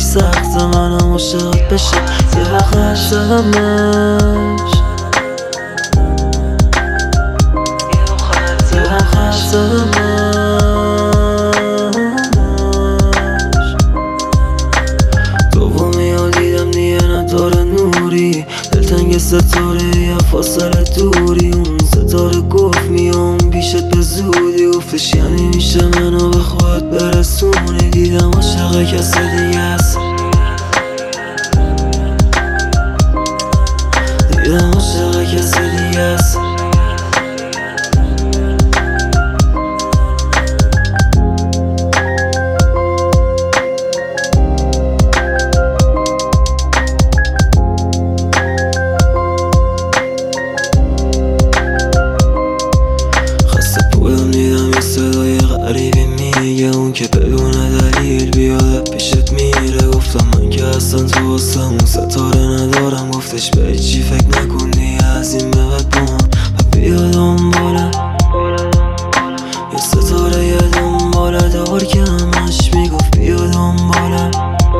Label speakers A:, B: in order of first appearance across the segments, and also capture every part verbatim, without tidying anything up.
A: خیلی سخته منم عاشقت بشه، یه وقت عاشقمش، یه وقت عاشقمش. دومی ها دیدم دیگه نداره نوری، دلتنگ ستاره یه فاصله دوری. اون ستاره گفت میام پیشت به زودی، گفتش یعنی میشه منو به خودت برسونی. دیدم عاشق کسی دیگه است، دیدم عاشق کسی دیگه است. دیدم یه صدای غریبی میگه اون که بدون دلیل بیاد پیشت میره. گفتم من که اصلا تو واسه اون ستاره ندارم، گفتش به چی فکر نکنی از این به بعد با من و بیا دنبالم. یه ستاره یه دنباله دار که همش میگفت بیا دنبالم.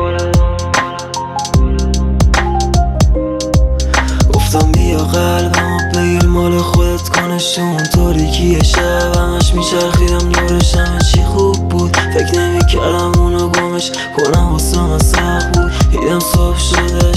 A: گفتم بیا قلبم و بگیر مال خودت کنشون. تاریکی شب همش میچرخیدم دورش، همه چی خوب بود، فکر نمیکردم اونو گمش کنم واسه من سخت بود. دیدم صبح شده